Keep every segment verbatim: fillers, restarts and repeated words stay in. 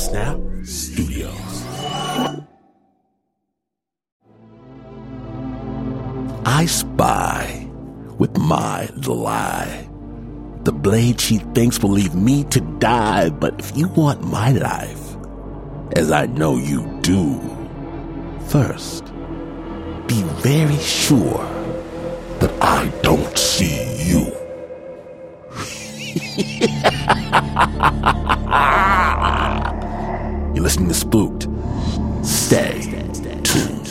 Snap Studios. I spy with my little eye the blade she thinks will leave me to die. But if you want my life, as I know you do, first, be very sure that I don't see you. You're listening to Spooked. Stay tuned.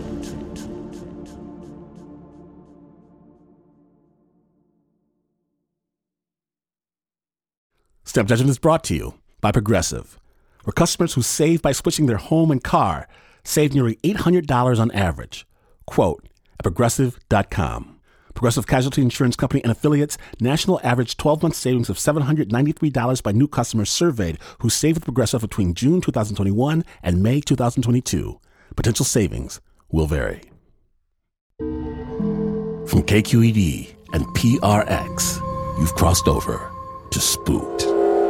Snap Judgment is brought to you by Progressive, where customers who save by switching their home and car save nearly eight hundred dollars on average. Quote at progressive dot com. Progressive Casualty Insurance Company and affiliates, national average twelve-month savings of seven hundred ninety-three dollars by new customers surveyed who saved with Progressive between June twenty twenty-one and May twenty twenty-two. Potential savings will vary. From K Q E D and P R X, you've crossed over to Spooked.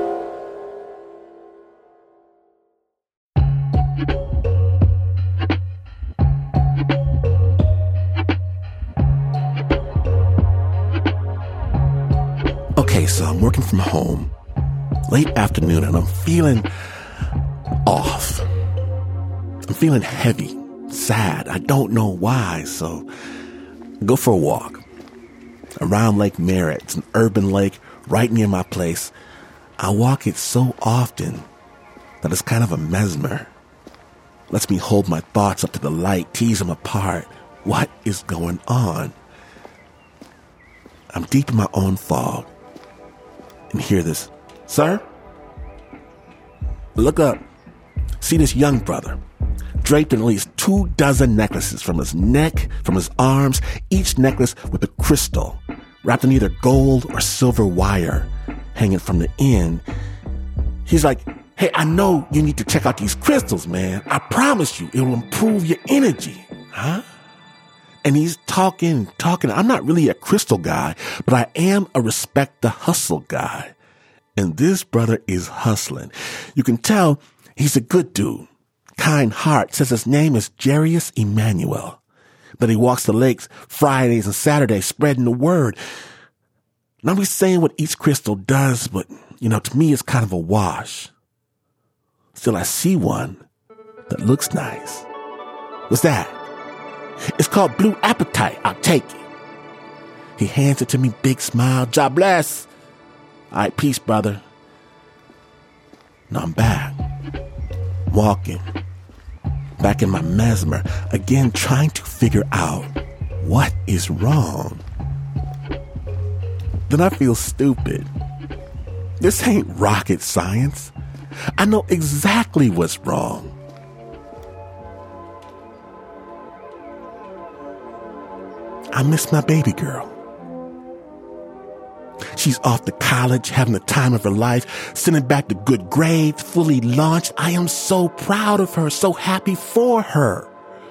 Okay, so I'm working from home, late afternoon, and I'm feeling off. I'm feeling heavy, sad. I don't know why, so I go for a walk around Lake Merritt. It's an urban lake right near my place. I walk it so often that it's kind of a mesmer. Lets me hold my thoughts up to the light, tease them apart. What is going on? I'm deep in my own fog. And hear this. Sir? Look up. See this young brother, draped in at least two dozen necklaces from his neck, from his arms, each necklace with a crystal, wrapped in either gold or silver wire, hanging from the end. He's like, hey, I know you need to check out these crystals, man. I promise you, it will improve your energy. Huh? And he's talking, talking. I'm not really a crystal guy, but I am a respect the hustle guy. And this brother is hustling. You can tell he's a good dude. Kind heart. Says his name is Jarius Emmanuel. That he walks the lakes Fridays and Saturdays spreading the word. Not really saying what each crystal does, but, you know, to me it's kind of a wash. Still, I see one that looks nice. What's that? It's called Blue Appetite. I'll take it. He hands it to me, big smile. God bless. All right, peace, brother. Now I'm back. Walking. Back in my mesmer. Again, trying to figure out what is wrong. Then I feel stupid. This ain't rocket science. I know exactly what's wrong. I miss my baby girl. She's off to college, having the time of her life, sending back the good grades, fully launched. I am so proud of her, so happy for her.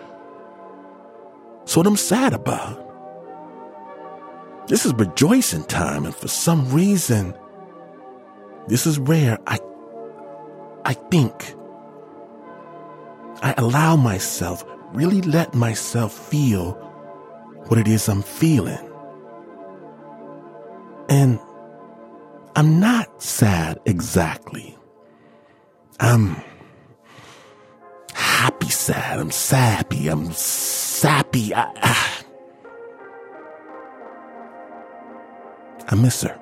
So what I'm sad about. This is rejoicing time, and for some reason, this is where I, I think, I allow myself, really let myself feel what it is I'm feeling. And I'm not sad exactly. I'm happy sad. I'm sappy. I'm sappy. I, I, I miss her.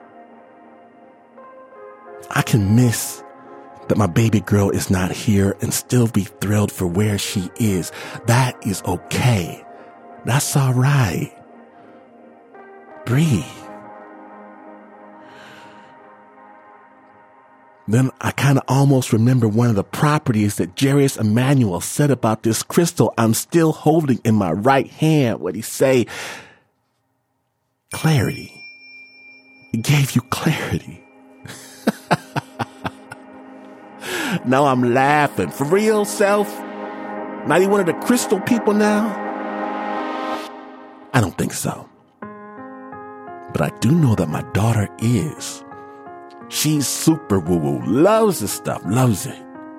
I can miss that my baby girl is not here and still be thrilled for where she is. That is okay. That's all right. Breathe. Then I kind of almost remember one of the properties that Jarius Emmanuel said about this crystal I'm still holding in my right hand. What he say? Clarity. It gave you clarity. Now I'm laughing. For real, self? Not even one of the crystal people now? I don't think so. But I do know that my daughter is. She's super woo-woo, loves this stuff, loves it.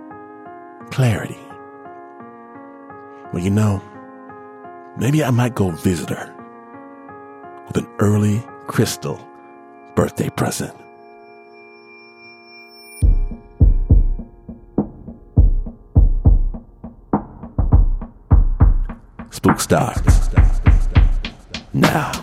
clarity. Well, you know, maybe I might go visit her with an early crystal birthday present. Spook starts now.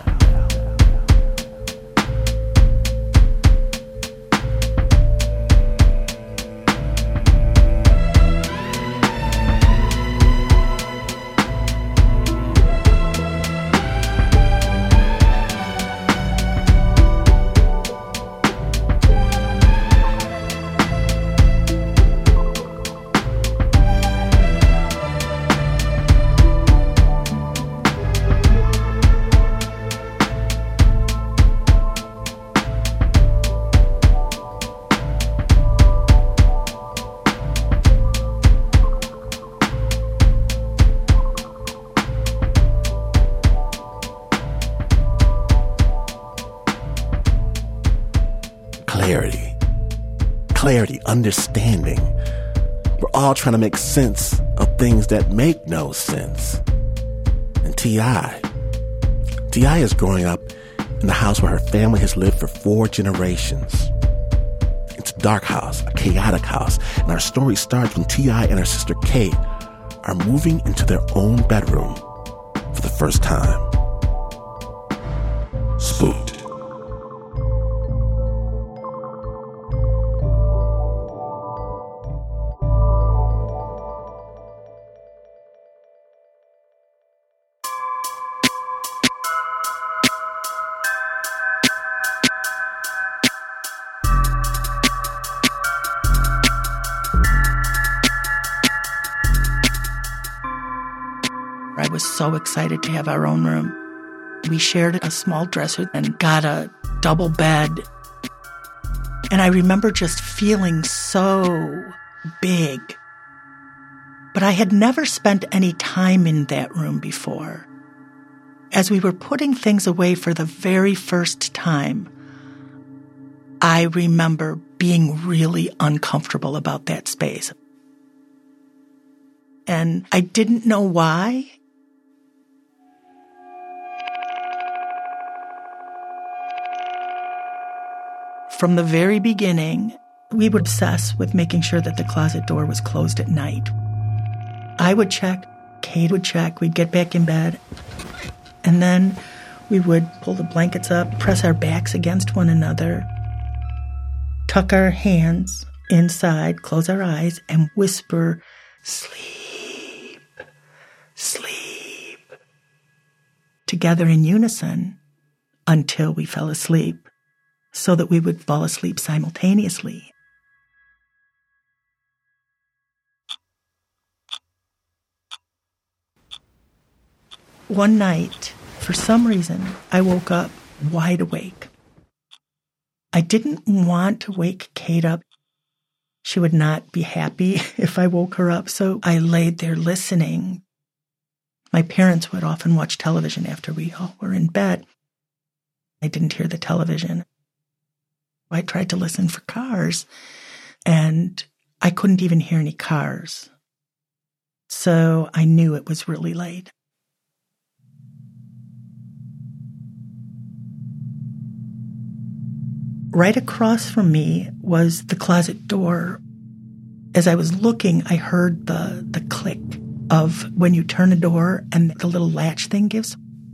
Clarity. Clarity, understanding. We're all trying to make sense of things that make no sense. And T I T I is growing up in the house where her family has lived for four generations. It's a dark house, a chaotic house, and our story starts when T I and her sister Kate are moving into their own bedroom for the first time. Spooked. I was so excited to have our own room. We shared a small dresser and got a double bed. And I remember just feeling so big. But I had never spent any time in that room before. As we were putting things away for the very first time, I remember being really uncomfortable about that space. And I didn't know why. From the very beginning, we would obsess with making sure that the closet door was closed at night. I would check, Kate would check, we'd get back in bed, and then we would pull the blankets up, press our backs against one another, tuck our hands inside, close our eyes, and whisper, "Sleep, sleep," together in unison until we fell asleep, so that we would fall asleep simultaneously. One night, for some reason, I woke up wide awake. I didn't want to wake Kate up. She would not be happy if I woke her up, so I laid there listening. My parents would often watch television after we all were in bed. I didn't hear the television. I tried to listen for cars, and I couldn't even hear any cars. So I knew it was really late. Right across from me was the closet door. As I was looking, I heard the, the click of when you turn a door and the little latch thing gives.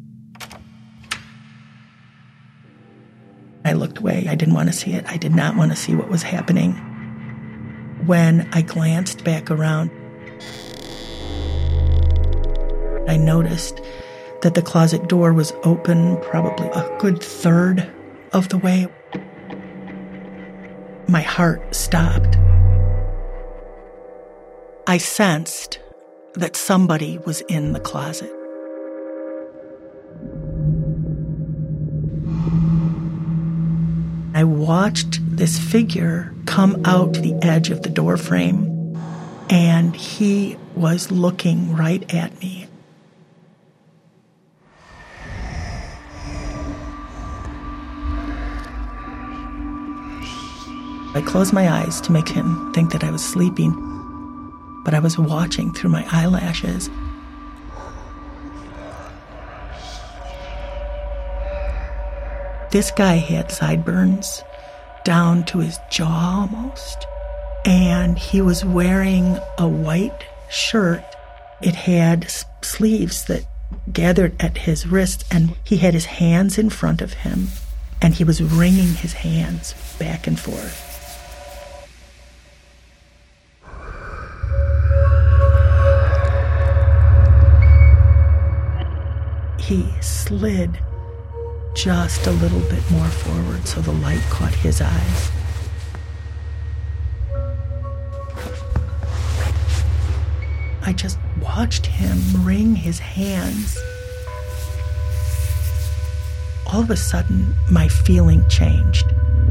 I looked away. I didn't want to see it. I did not want to see what was happening. When I glanced back around, I noticed that the closet door was open probably a good third of the way. My heart stopped. I sensed that somebody was in the closet. I watched this figure come out to the edge of the door frame, and he was looking right at me. I closed my eyes to make him think that I was sleeping. but I was watching through my eyelashes. This guy had sideburns down to his jaw almost, and he was wearing a white shirt. It had sleeves that gathered at his wrists, and he had his hands in front of him, and he was wringing his hands back and forth. He slid just a little bit more forward so the light caught his eyes. I just watched him wring his hands. All of a sudden, my feeling changed.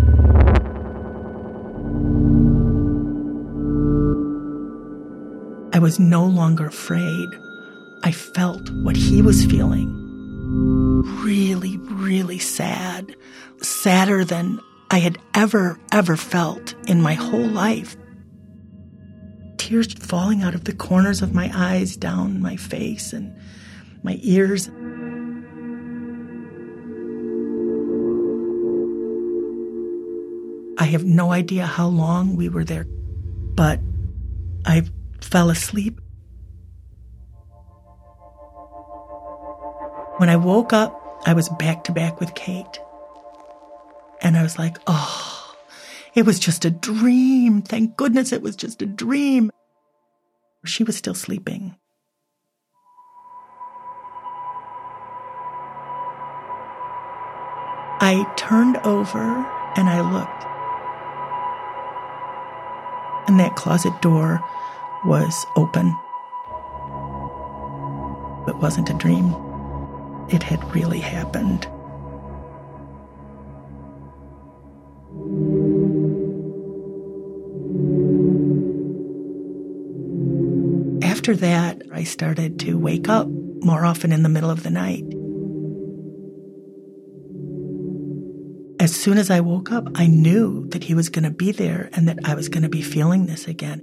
I was no longer afraid. I felt what he was feeling. Really, really sad. Sadder than I had ever, ever felt in my whole life. Tears falling out of the corners of my eyes, down my face and my ears. I have no idea how long we were there, but I fell asleep. When I woke up, I was back to back with Kate. And I was like, oh, it was just a dream. Thank goodness it was just a dream. She was still sleeping. I turned over and I looked. And that closet door was open. It wasn't a dream. It had really happened. After that, I started to wake up more often in the middle of the night. As soon as I woke up, I knew that he was going to be there and that I was going to be feeling this again.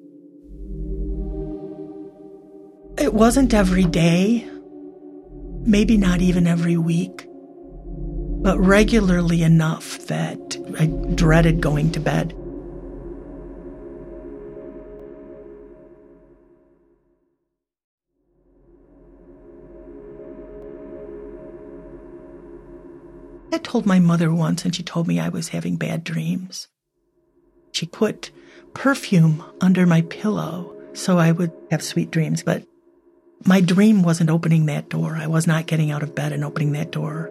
It wasn't every day. Maybe not even every week, but regularly enough that I dreaded going to bed. I told my mother once, and she told me I was having bad dreams. She put perfume under my pillow so I would have sweet dreams, but my dream wasn't opening that door. I was not getting out of bed and opening that door.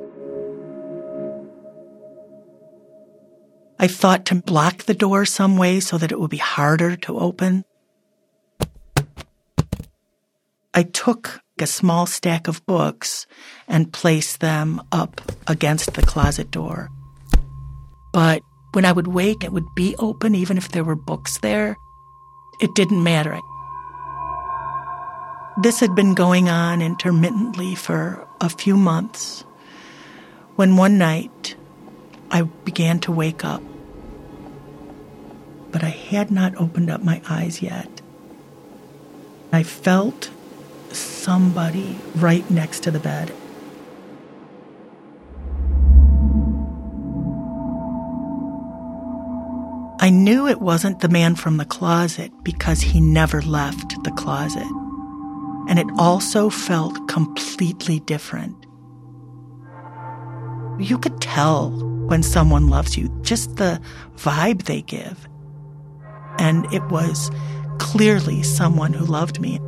I thought to block the door some way so that it would be harder to open. I took a small stack of books and placed them up against the closet door. But when I would wake, it would be open even if there were books there. It didn't matter. This had been going on intermittently for a few months when one night I began to wake up, but I had not opened up my eyes yet. I felt somebody right next to the bed. I knew it wasn't the man from the closet because he never left the closet. And it also felt completely different. You could tell when someone loves you, just the vibe they give. And it was clearly someone who loved me.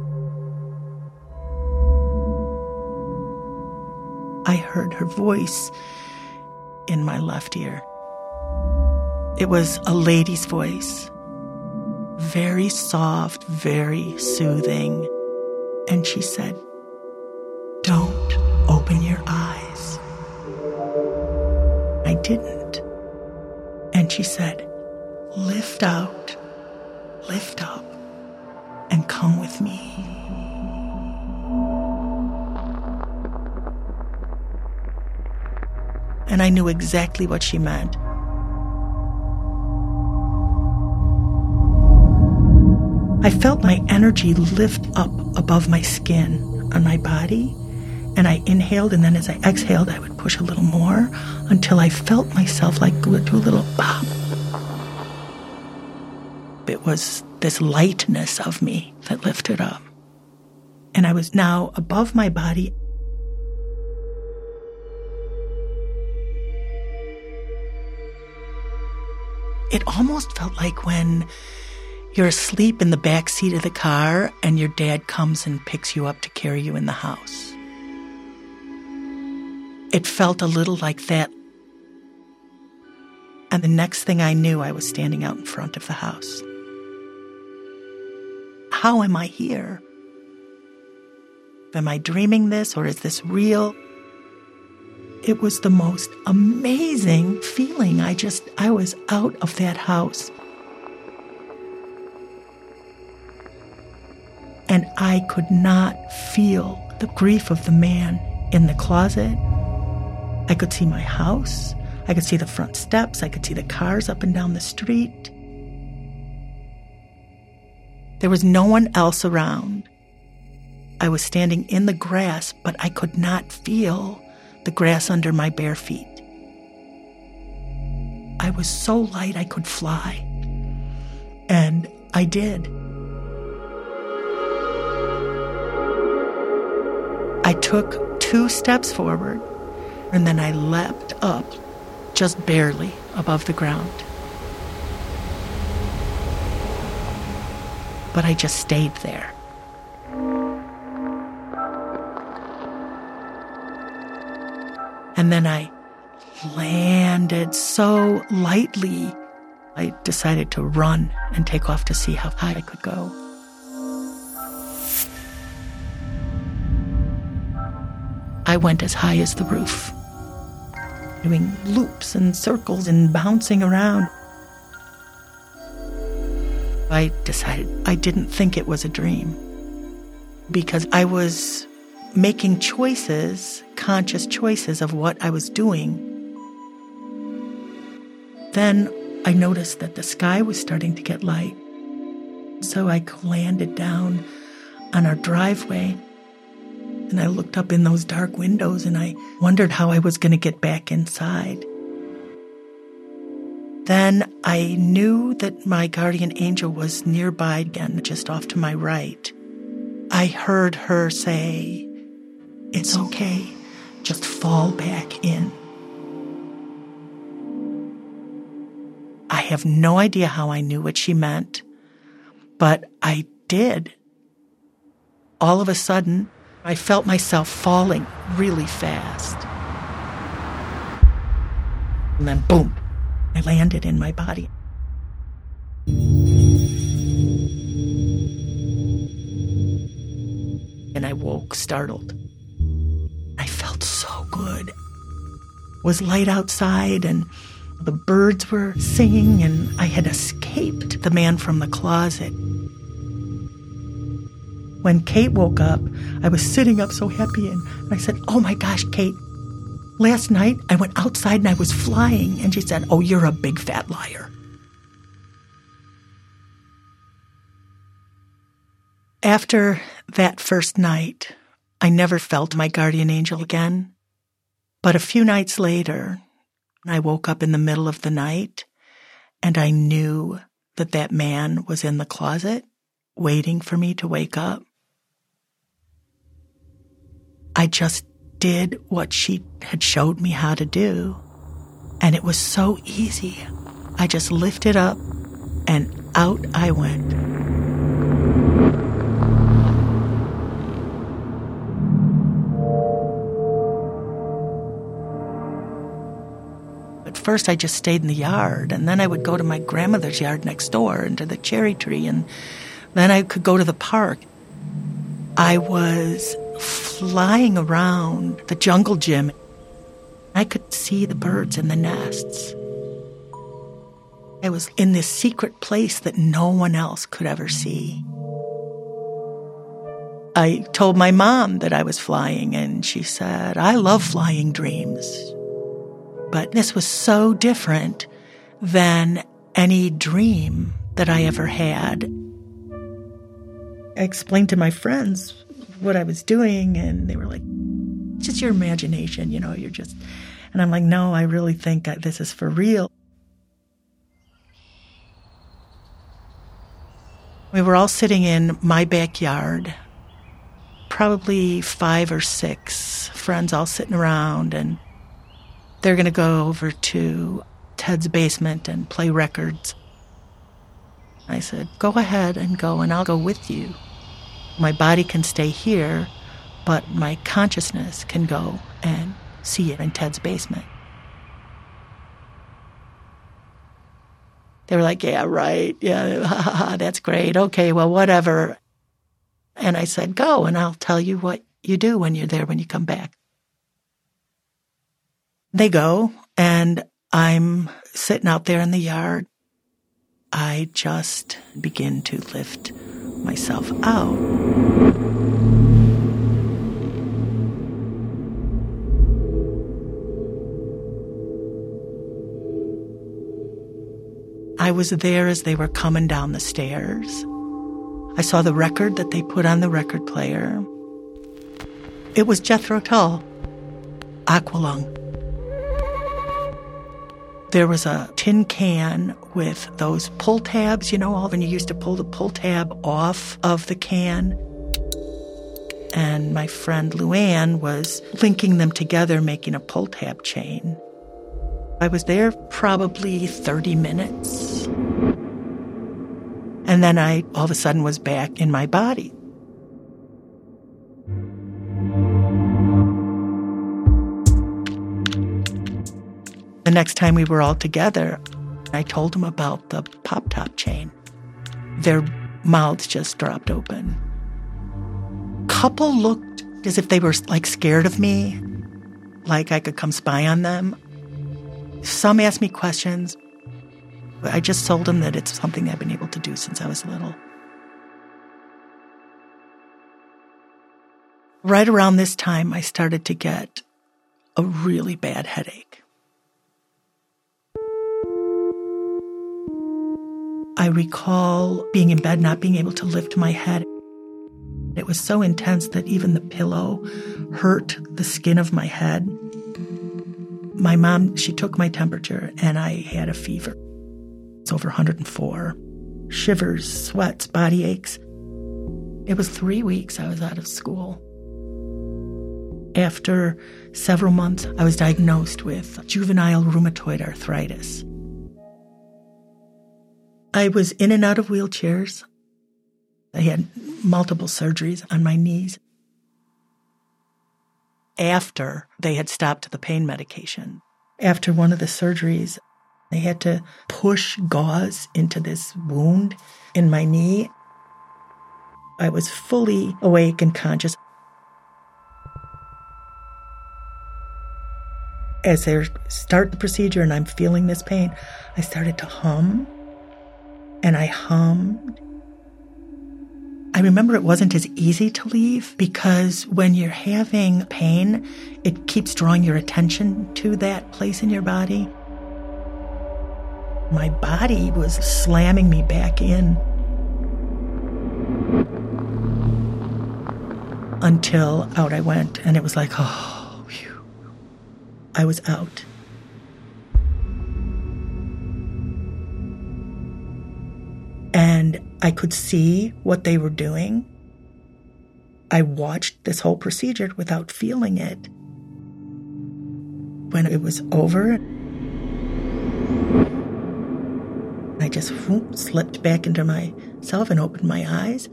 I heard her voice in my left ear. It was a lady's voice, very soft, very soothing. And she said, "Don't open your eyes." I didn't. And she said, "Lift out, lift up, and come with me." And I knew exactly what she meant. I felt my energy lift up above my skin on my body, and I inhaled, and then as I exhaled, I would push a little more until I felt myself like do a little pop. It was this lightness of me that lifted up. And I was now above my body. It almost felt like when you're asleep in the back seat of the car and your dad comes and picks you up to carry you in the house. It felt a little like that. And the next thing I knew, I was standing out in front of the house. How am I here? Am I dreaming this, or is this real? It was the most amazing feeling. I just, I was out of that house. And I could not feel the grief of the man in the closet. I could see my house. I could see the front steps. I could see the cars up and down the street. There was no one else around. I was standing in the grass, but I could not feel the grass under my bare feet. I was so light I could fly. And I did. I took two steps forward, and then I leapt up, just barely above the ground. But I just stayed there. And then I landed so lightly, I decided to run and take off to see how high I could go. I went as high as the roof, doing loops and circles and bouncing around. I decided I didn't think it was a dream because I was making choices, conscious choices of what I was doing. Then I noticed that the sky was starting to get light. So I landed down on our driveway, and I looked up in those dark windows, and I wondered how I was going to get back inside. Then I knew that my guardian angel was nearby again, just off to my right. I heard her say, "It's okay, just fall back in." I have no idea how I knew what she meant, but I did. All of a sudden, I felt myself falling really fast. And then, boom, I landed in my body. And I woke startled. I felt so good. It was light outside, and the birds were singing, and I had escaped the man from the closet. When Kate woke up, I was sitting up so happy, and I said, "Oh my gosh, Kate, last night I went outside and I was flying." And she said, "Oh, you're a big fat liar." After that first night, I never felt my guardian angel again. But a few nights later, I woke up in the middle of the night, and I knew that that man was in the closet waiting for me to wake up. I just did what she had showed me how to do, and it was so easy. I just lifted up, and out I went. At first, I just stayed in the yard, and then I would go to my grandmother's yard next door and to the cherry tree, and then I could go to the park. I was flying around the jungle gym. I could see the birds in the nests. I was in this secret place that no one else could ever see. I told my mom that I was flying, and she said, "I love flying dreams." But this was so different than any dream that I ever had. I explained to my friends what I was doing, and they were like, just your imagination, you know, you're just... And I'm like, no, I really think this is for real. We were all sitting in my backyard, probably five or six friends all sitting around, and they're going to go over to Ted's basement and play records. I said, go ahead and go, and I'll go with you. My body can stay here, but my consciousness can go and see it in Ted's basement. They were like, yeah, right. Yeah, that's great. Okay, well, whatever. And I said, go, and I'll tell you what you do when you're there, when you come back. They go, and I'm sitting out there in the yard. I just begin to lift myself out. I was there as they were coming down the stairs. I saw the record that they put on the record player. It was Jethro Tull, Aqualung. There was a tin can with those pull tabs, you know, all when you used to pull the pull tab off of the can. And my friend Luann was linking them together, making a pull tab chain. I was there probably thirty minutes. And then I all of a sudden was back in my body. The next time we were all together, I told them about the pop-top chain. Their mouths just dropped open. Couple looked as if they were like scared of me, like I could come spy on them. Some asked me questions. I just told them that it's something I've been able to do since I was little. Right around this time, I started to get a really bad headache. I recall being in bed, not being able to lift my head. It was so intense that even the pillow hurt the skin of my head. My mom, she took my temperature, and I had a fever. It's over one hundred four. Shivers, sweats, body aches. It was three weeks I was out of school. After several months, I was diagnosed with juvenile rheumatoid arthritis. I was in and out of wheelchairs. I had multiple surgeries on my knees. After they had stopped the pain medication, after one of the surgeries, they had to push gauze into this wound in my knee. I was fully awake and conscious. As they start the procedure and I'm feeling this pain, I started to hum, and I hummed. I remember it wasn't as easy to leave because when you're having pain, it keeps drawing your attention to that place in your body. My body was slamming me back in until out I went, and it was like, oh, phew. I was out. And I could see what they were doing. I watched this whole procedure without feeling it. When it was over, I just whoop, slipped back into myself and opened my eyes.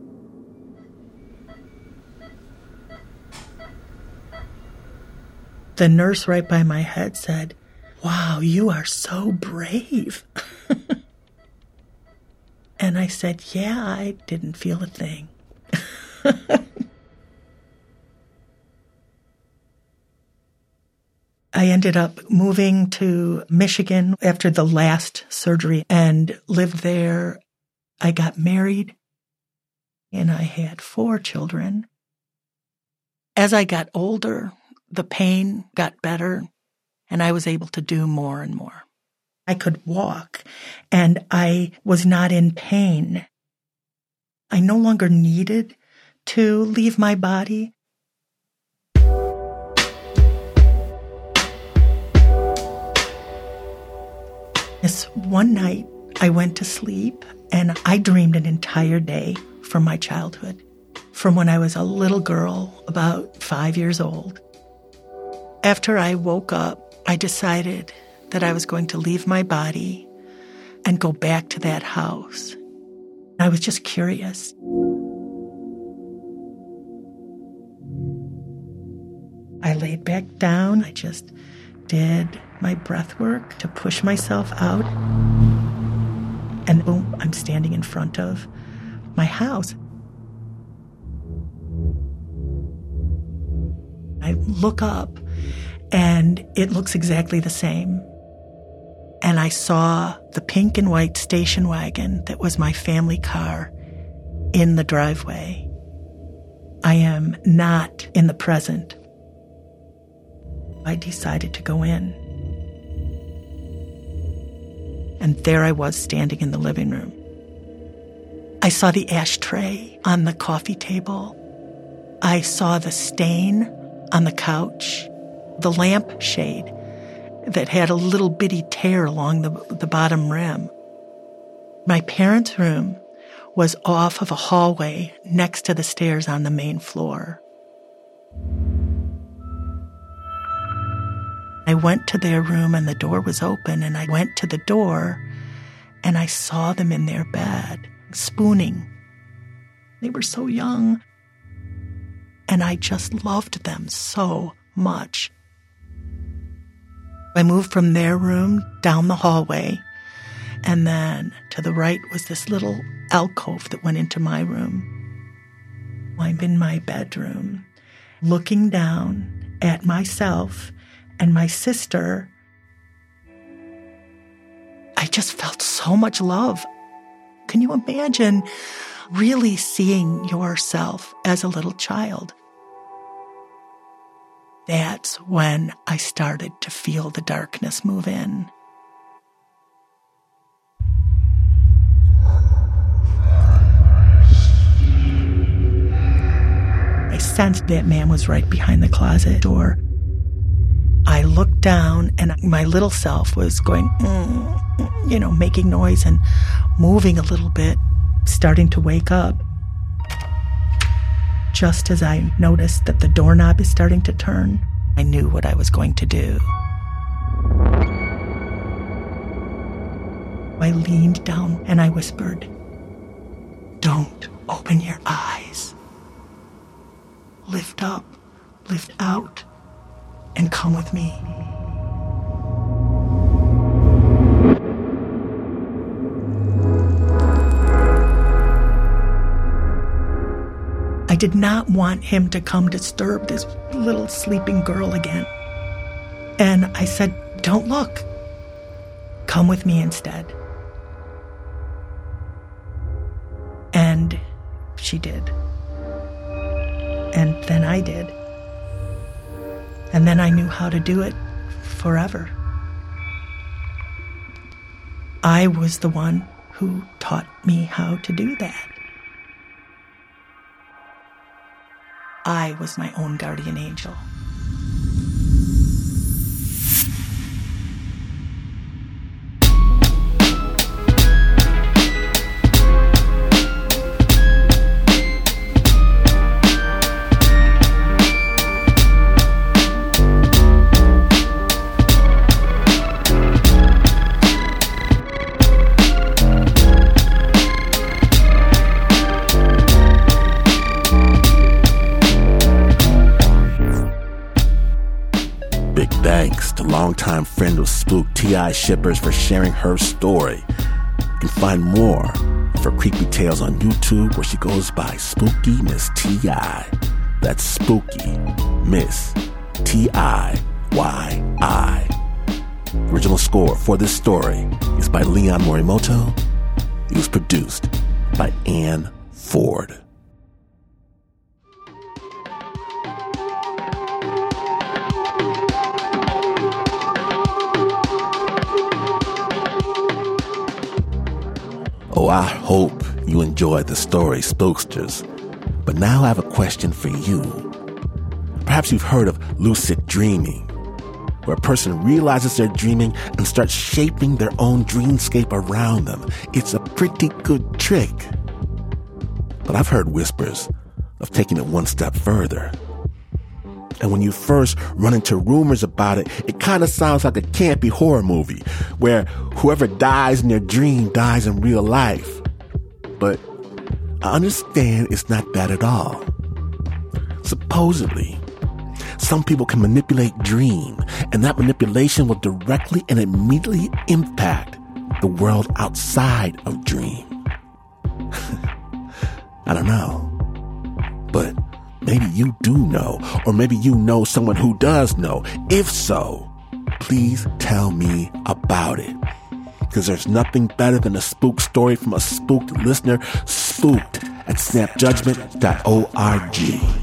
The nurse right by my head said, "Wow, you are so brave." And I said, yeah, I didn't feel a thing. I ended up moving to Michigan after the last surgery and lived there. I got married, and I had four children. As I got older, the pain got better, and I was able to do more and more. I could walk, and I was not in pain. I no longer needed to leave my body. This one night, I went to sleep and I dreamed an entire day from my childhood, from when I was a little girl, about five years old. After I woke up, I decided that I was going to leave my body and go back to that house. I was just curious. I laid back down. I just did my breath work to push myself out. And boom, I'm standing in front of my house. I look up, and it looks exactly the same. And I saw the pink and white station wagon that was my family car in the driveway. I am not in the present. I decided to go in. And there I was standing in the living room. I saw the ashtray on the coffee table. I saw the stain on the couch, the lampshade that had a little bitty tear along the, the bottom rim. My parents' room was off of a hallway next to the stairs on the main floor. I went to their room and the door was open, and I went to the door and I saw them in their bed, spooning. They were so young. And I just loved them so much. I moved from their room down the hallway, and then to the right was this little alcove that went into my room. I'm in my bedroom, looking down at myself and my sister. I just felt so much love. Can you imagine really seeing yourself as a little child? That's when I started to feel the darkness move in. I sensed that man was right behind the closet door. I looked down, and my little self was going, mm, you know, making noise and moving a little bit, starting to wake up. Just as I noticed that the doorknob is starting to turn, I knew what I was going to do. I leaned down and I whispered, "Don't open your eyes. Lift up, lift out, and come with me." I did not want him to come disturb this little sleeping girl again. And I said, "Don't look. Come with me instead." And she did. And then I did. And then I knew how to do it forever. I was the one who taught me how to do that. I was my own guardian angel. Thanks to longtime friend of Spook T I Shippers for sharing her story. You can find more of her creepy tales on YouTube, where she goes by Spooky Miss T I. That's Spooky Miss T I Y I. Original score for this story is by Leon Morimoto. It was produced by Ann Ford. So I hope you enjoyed the story, Spooksters. But now I have a question for you. Perhaps you've heard of lucid dreaming, where a person realizes they're dreaming and starts shaping their own dreamscape around them. It's a pretty good trick. But I've heard whispers of taking it one step further. And when you first run into rumors about it, it kind of sounds like a campy horror movie where whoever dies in their dream dies in real life. But I understand it's not that at all. Supposedly, some people can manipulate dream, and that manipulation will directly and immediately impact the world outside of dream. I don't know, but maybe you do know, or maybe you know someone who does know. If so, please tell me about it. Because there's nothing better than a spook story from a spooked listener. Spooked at snap judgment dot org.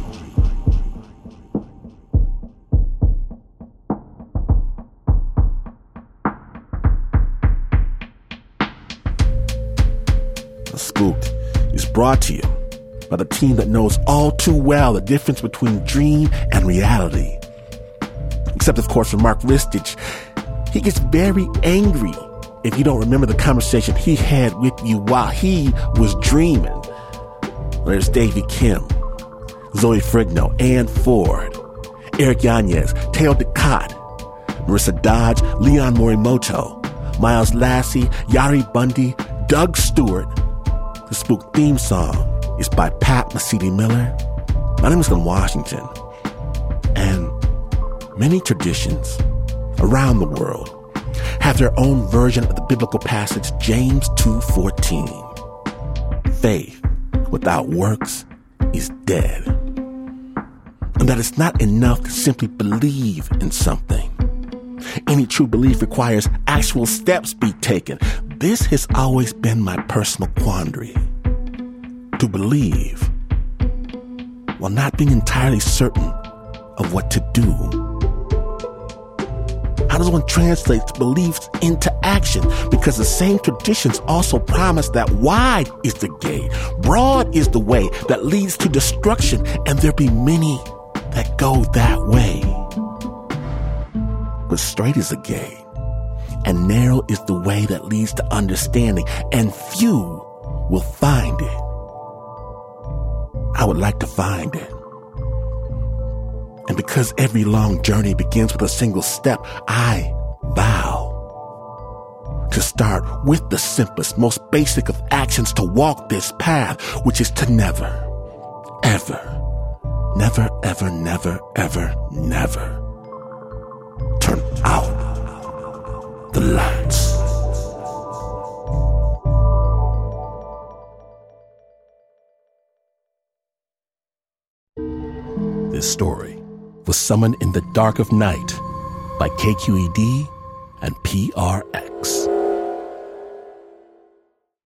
Spooked is brought to you by the team that knows all too well the difference between dream and reality. Except, of course, for Mark Ristich. He gets very angry if you don't remember the conversation he had with you while he was dreaming. There's Davey Kim, Zoe Frigno, Ann Ford, Eric Yanez, Teo Ducat, Marissa Dodge, Leon Morimoto, Miles Lassie, Yari Bundy, Doug Stewart. The Spook theme song is by Pat Mesiti-Miller. My name is Glenn Washington. And many traditions around the world have their own version of the biblical passage, James two fourteen. Faith without works is dead. And that it's not enough to simply believe in something. Any true belief requires actual steps be taken. This has always been my personal quandary. To believe while not being entirely certain of what to do. How does one translate beliefs into action? Because the same traditions also promise that wide is the gate, broad is the way that leads to destruction, and there be many that go that way. But straight is the gate, and narrow is the way that leads to understanding, and few will find it. I would like to find it. And because every long journey begins with a single step, I vow to start with the simplest, most basic of actions to walk this path, which is to never, ever, never, ever, never, ever, never turn out the lights. This story was Summoned in the Dark of Night by K Q E D and P R X.